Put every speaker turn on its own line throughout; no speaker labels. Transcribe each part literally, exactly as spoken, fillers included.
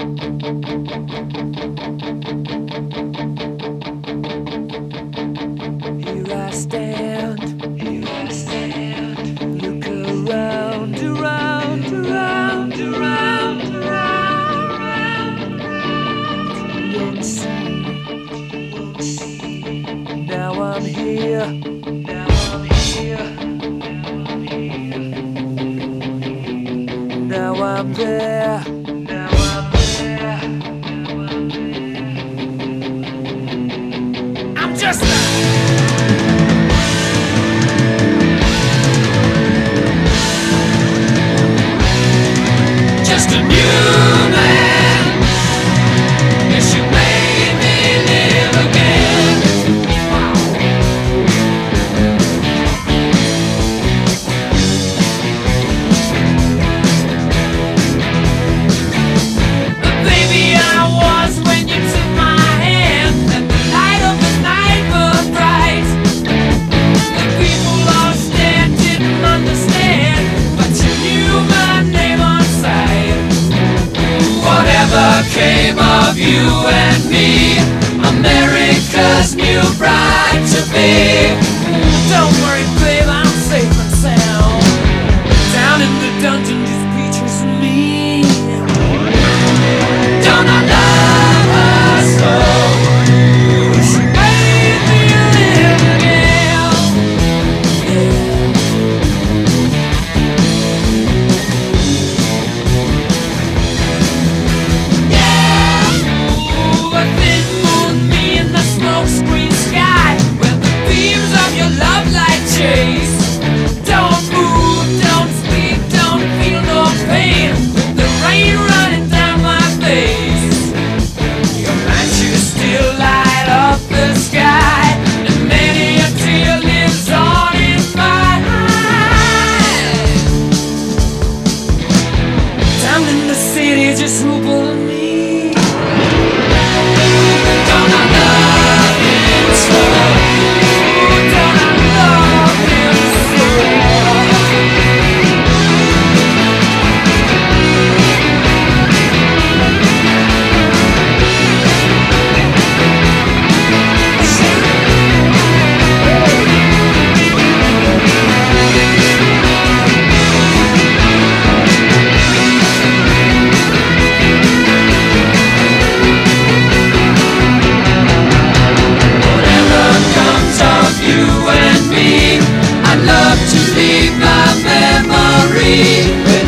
Here I stand, here I stand. Look around, around, around, around, around, around. Won't see, won't see. Now I'm here, now I'm here, now I'm here. Now I'm there, now I'm there, now I'm there. I'm just just a new man. Yes, you made me live again. But baby, I was when you took my hand, and the light of the night was bright. The people all stared, didn't understand, but you knew my name on sight. Whatever came of you and me, America's new bride to be. Don't worry, babe, I'm safe and sound. Down in the dungeon, just creatures and me. Don't I love her so? She made me live again. Yeah. Ooh, a thin moon, me in the smoke screen sky, where the beams of your love light chase. Don't move, don't speak, don't feel no pain, with the rain running down my face. Your matches still light up the sky, and many a tear lives on in my eyes. Down in the city, just who pulling me. Don't I love him so? Don't I love him so? Whatever comes of you and me, I'd love to leave my memory with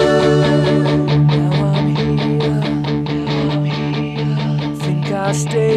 you. Now I'm here, now I'm here. Think I stay.